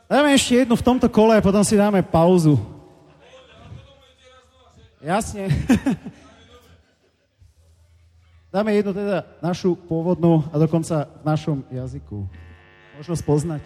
Dáme ešte jednu v tomto kole a potom si dáme pauzu. Jasne. Dáme jednu teda našu pôvodnú a dokonca v našom jazyku. Možno spoznať.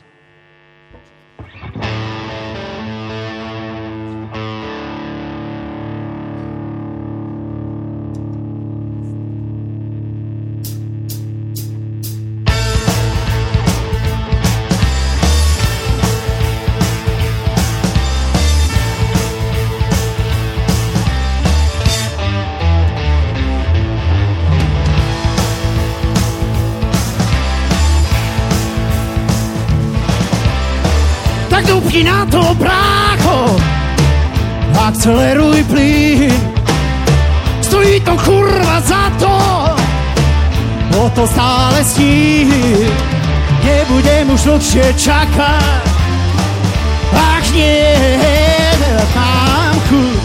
Dupni na to, brácho, akceleruj plyn. Stojí to kurva za to, o to stále sní. Nebudem už dlhšie čakať, ak nie, mám chuť.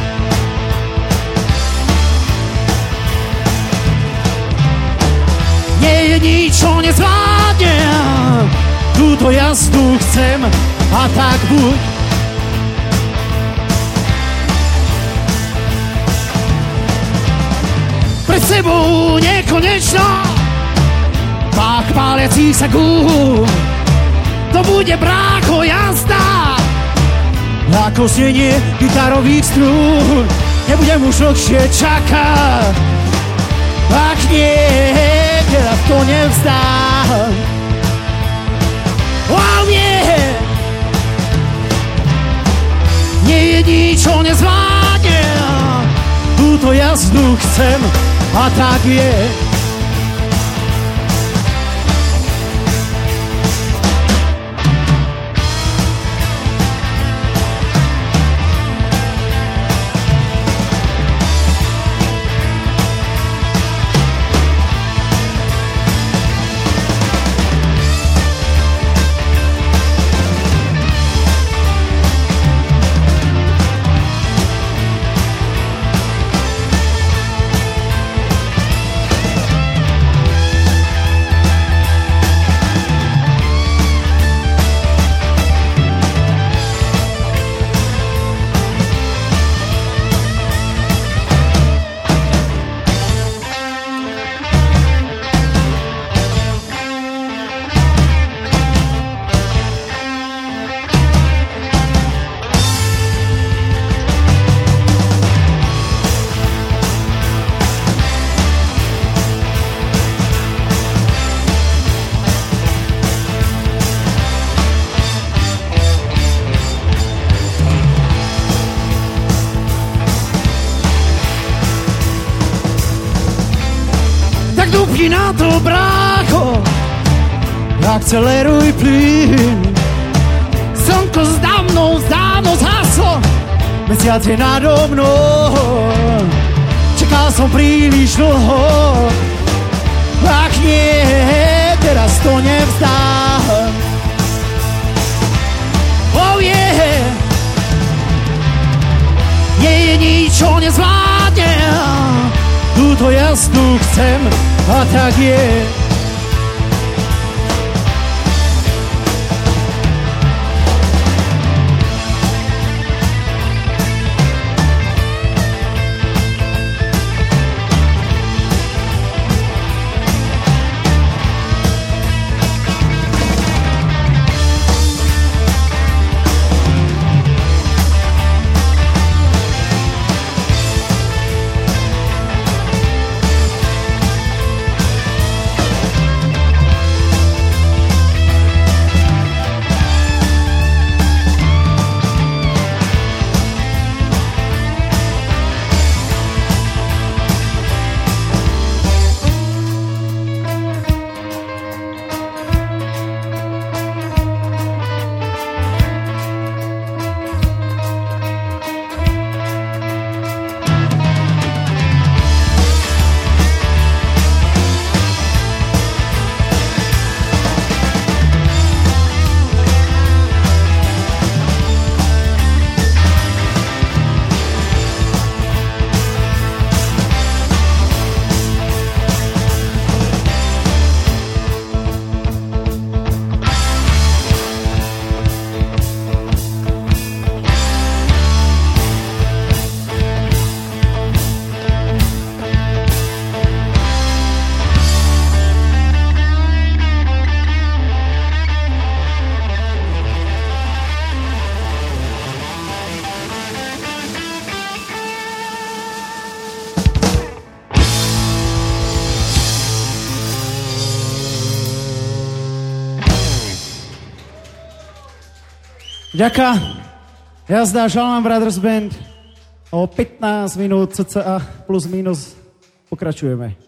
Nie je nič, čo nezvládnem, túto jazdu chcem a tak buď. Pred sebou nekonečno pách páliacich sa gúb. To bude, brácho, jazda ako znenie gitarových strún. Nebudem už dlhšie čakať, ak nie, teraz to nevzdám. Oh nie, nie je nič, čo nezvládnem, túto jazdu chcem a tak je. Dupni na to, brácho, akceleruj plyn. Slnko zdávno zhaslo, mesiac je nado mnou. Čakal som príliš dlho, ak nie, teraz to nevzdám. Oh yeah, nie je nič, čo nezvládnem, túto jazdu chcem a tak je. Ďaká. Jazda Žalman Brothers Band. O 15 minút cca plus minus pokračujeme.